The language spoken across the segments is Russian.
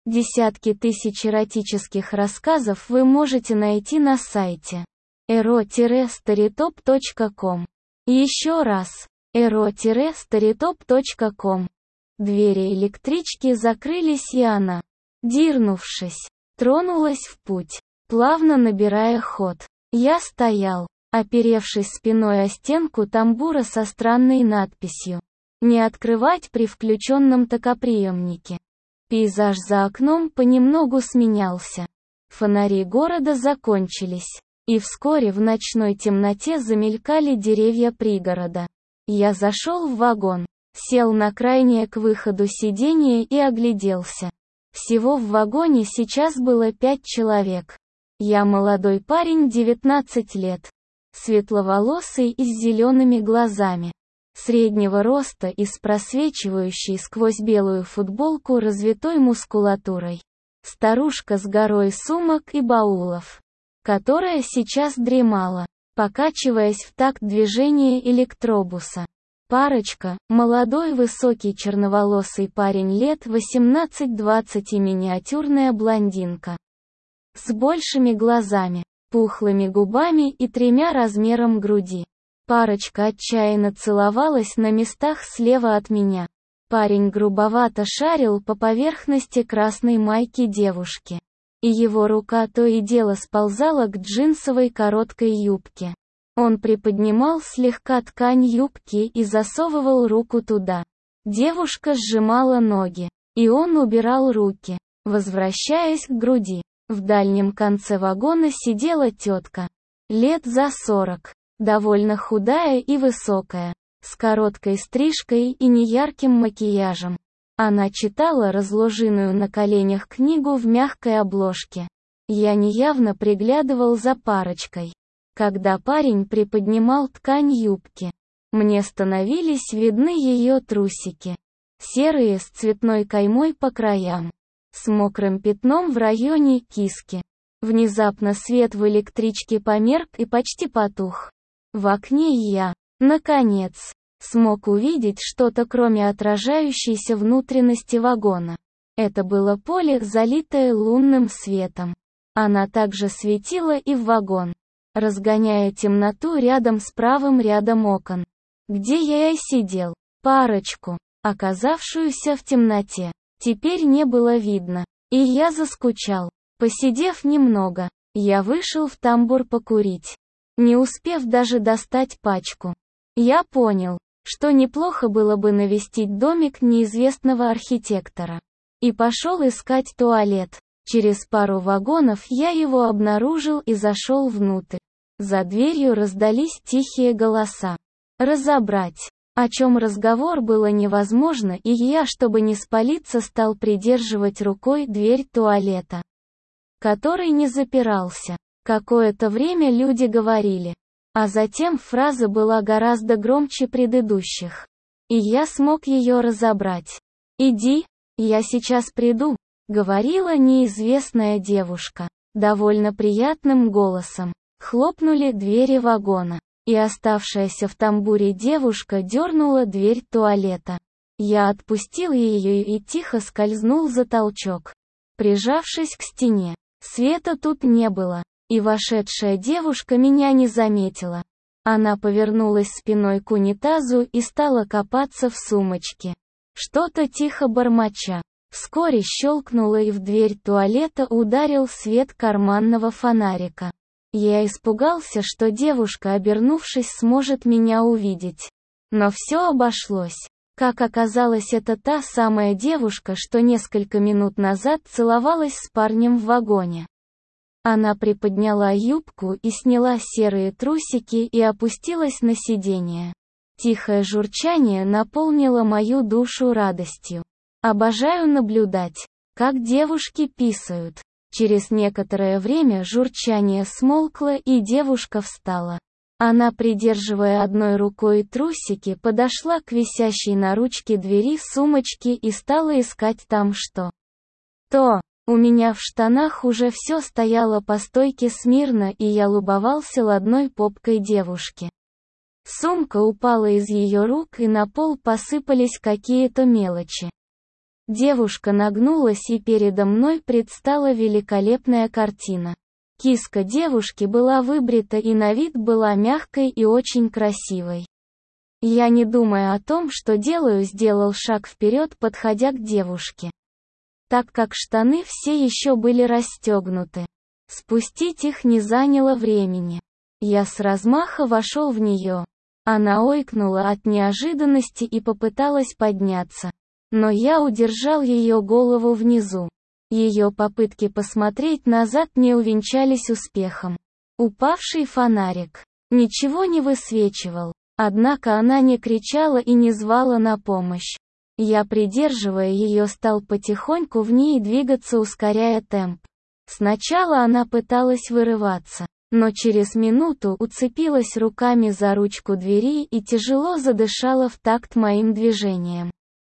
Десятки тысяч эротических рассказов вы можете найти на сайте ero-storytop.com. Еще раз, ero-storytop.com. Двери электрички закрылись, и она, дернувшись, тронулась в путь, плавно набирая ход. Я стоял, оперевшись спиной о стенку тамбура со странной надписью «Не открывать при включенном токоприемнике». Пейзаж за окном понемногу сменялся. Фонари города закончились, и вскоре в ночной темноте замелькали деревья пригорода. Я зашел в вагон, сел на крайнее к выходу сиденье и огляделся. Всего в вагоне сейчас было 5 человек. Я молодой парень 19 лет, светловолосый и с зелеными глазами, среднего роста и с просвечивающей сквозь белую футболку развитой мускулатурой. Старушка с горой сумок и баулов, которая сейчас дремала, покачиваясь в такт движения электробуса. Парочка, молодой высокий черноволосый парень лет 18-20 и миниатюрная блондинка с большими глазами, пухлыми губами и 3 размером груди. Парочка отчаянно целовалась на местах слева от меня. Парень грубовато шарил по поверхности красной майки девушки, и его рука то и дело сползала к джинсовой короткой юбке. Он приподнимал слегка ткань юбки и засовывал руку туда. Девушка сжимала ноги, и он убирал руки, возвращаясь к груди. В дальнем конце вагона сидела тетка, лет за 40, довольно худая и высокая, с короткой стрижкой и неярким макияжем. Она читала разложенную на коленях книгу в мягкой обложке. Я неявно приглядывал за парочкой. Когда парень приподнимал ткань юбки, мне становились видны ее трусики. Серые с цветной каймой по краям, с мокрым пятном в районе киски. Внезапно свет в электричке померк и почти потух. В окне я, наконец, смог увидеть что-то кроме отражающейся внутренности вагона. Это было поле, залитое лунным светом. Она также светила и в вагон, разгоняя темноту рядом с правым рядом окон, где я и сидел. Парочку, оказавшуюся в темноте, теперь не было видно, и я заскучал. Посидев немного, я вышел в тамбур покурить, не успев даже достать пачку. Я понял, что неплохо было бы навестить домик неизвестного архитектора, и пошел искать туалет. Через пару вагонов я его обнаружил и зашел внутрь. За дверью раздались тихие голоса. Разобрать, о чем разговор, было невозможно, и я, чтобы не спалиться, стал придерживать рукой дверь туалета, который не запирался. Какое-то время люди говорили, а затем фраза была гораздо громче предыдущих, и я смог ее разобрать. «Иди, я сейчас приду», — говорила неизвестная девушка, довольно приятным голосом. Хлопнули двери вагона, и оставшаяся в тамбуре девушка дернула дверь туалета. Я отпустил ее и тихо скользнул за толчок, прижавшись к стене. Света тут не было, и вошедшая девушка меня не заметила. Она повернулась спиной к унитазу и стала копаться в сумочке, что-то тихо бормоча. Вскоре щелкнуло, и в дверь туалета ударил свет карманного фонарика. Я испугался, что девушка, обернувшись, сможет меня увидеть. Но все обошлось. Как оказалось, это та самая девушка, что несколько минут назад целовалась с парнем в вагоне. Она приподняла юбку и сняла серые трусики и опустилась на сиденье. Тихое журчание наполнило мою душу радостью. Обожаю наблюдать, как девушки писают. Через некоторое время журчание смолкло, и девушка встала. Она, придерживая одной рукой трусики, подошла к висящей на ручке двери сумочке и стала искать там что-то. У меня в штанах уже все стояло по стойке смирно, и я любовался ладной попкой девушки. Сумка упала из ее рук, и на пол посыпались какие-то мелочи. Девушка нагнулась, и передо мной предстала великолепная картина. Киска девушки была выбрита и на вид была мягкой и очень красивой. Я, не думая о том, что делаю, сделал шаг вперед, подходя к девушке. Так как штаны все еще были расстегнуты. Спустить их не заняло времени. Я с размаха вошел в нее. Она ойкнула от неожиданности и попыталась подняться. Но я удержал ее голову внизу. Ее попытки посмотреть назад не увенчались успехом. Упавший фонарик ничего не высвечивал. Однако она не кричала и не звала на помощь. Я, придерживая ее, стал потихоньку в ней двигаться, ускоряя темп. Сначала она пыталась вырываться, но через минуту уцепилась руками за ручку двери и тяжело задышала в такт моим движениям.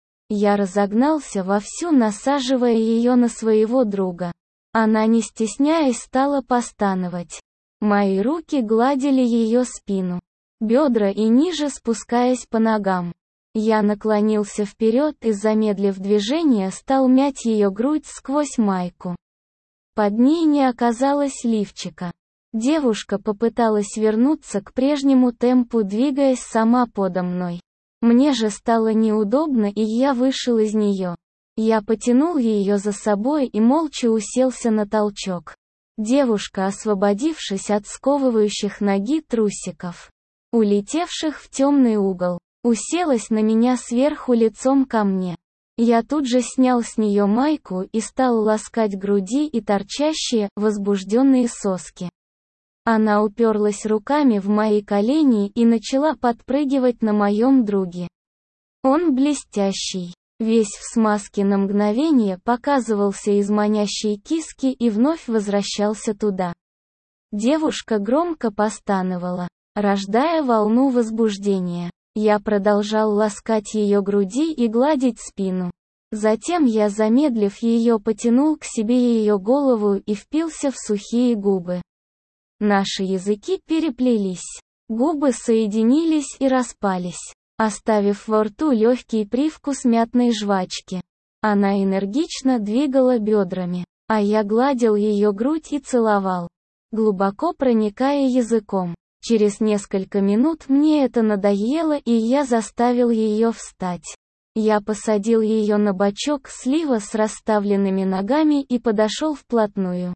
Я разогнался вовсю, насаживая ее на своего друга. Она, не стесняясь, стала постановать. Мои руки гладили ее спину, бедра и ниже, спускаясь по ногам. Я наклонился вперед и, замедлив движение, стал мять ее грудь сквозь майку. Под ней не оказалось лифчика. Девушка попыталась вернуться к прежнему темпу, двигаясь сама подо мной. Мне же стало неудобно, и я вышел из нее. Я потянул ее за собой и молча уселся на толчок. Девушка, освободившись от сковывающих ноги трусиков, улетевших в темный угол, уселась на меня сверху лицом ко мне. Я тут же снял с нее майку и стал ласкать груди и торчащие, возбужденные соски. Она уперлась руками в мои колени и начала подпрыгивать на моем друге. Он блестящий, весь в смазке, на мгновение показывался из манящей киски и вновь возвращался туда. Девушка громко постановала, рождая волну возбуждения. Я продолжал ласкать ее груди и гладить спину. Затем я, замедлив ее, потянул к себе ее голову и впился в сухие губы. Наши языки переплелись. Губы соединились и распались, оставив во рту легкий привкус мятной жвачки. Она энергично двигала бедрами, а я гладил ее грудь и целовал, глубоко проникая языком. Через несколько минут мне это надоело, и я заставил ее встать. Я посадил ее на бочок слива с расставленными ногами и подошел вплотную.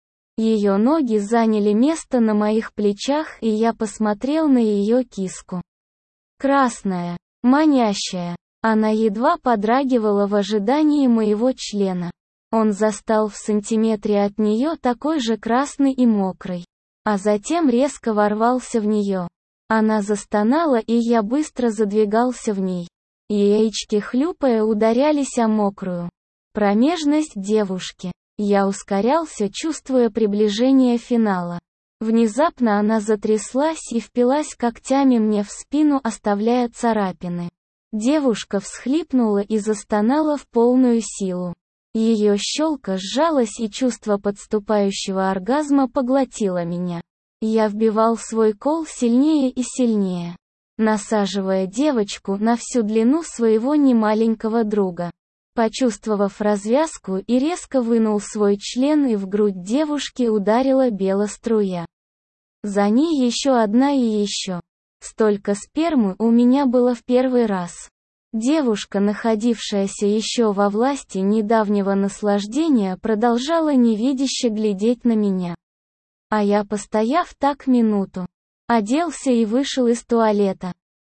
Ее ноги заняли место на моих плечах, и я посмотрел на ее киску. Красная, манящая, она едва подрагивала в ожидании моего члена. Он застал в сантиметре от нее, такой же красный и мокрый. А затем резко ворвался в нее. Она застонала, и я быстро задвигался в ней. Яички, хлюпая, ударялись о мокрую промежность девушки. Я ускорялся, чувствуя приближение финала. Внезапно она затряслась и впилась когтями мне в спину, оставляя царапины. Девушка всхлипнула и застонала в полную силу. Ее щелка сжалась, и чувство подступающего оргазма поглотило меня. Я вбивал свой кол сильнее и сильнее, насаживая девочку на всю длину своего немаленького друга. Почувствовав развязку, и резко вынул свой член, и в грудь девушки ударила белоструя. За ней еще одна и еще. Столько спермы у меня было в первый раз. Девушка, находившаяся еще во власти недавнего наслаждения, продолжала невидяще глядеть на меня. А я, постояв так минуту, оделся и вышел из туалета.